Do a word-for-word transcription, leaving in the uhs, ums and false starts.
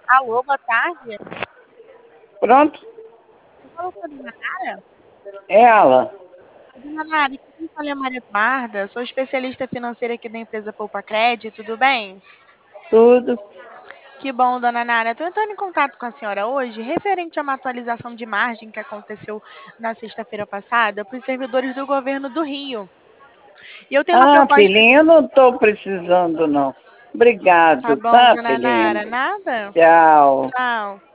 Alô, boa tarde. Pronto, Eu falo com a dona Nara. é ela. Dona Nara, aqui quem fala é a Maria Eduarda, sou especialista financeira aqui da empresa Poupa Crédito, tudo bem? Tudo. Que bom, dona Nara. Estou entrando em contato com a senhora hoje, referente a uma atualização de margem que aconteceu na sexta-feira passada para os servidores do governo do Rio. E eu tenho uma Ah, proposta. filhinha, eu não estou precisando, não. Tá Obrigado, bom, tá, dona filhinha? Nara? Nada? Tchau. Tchau.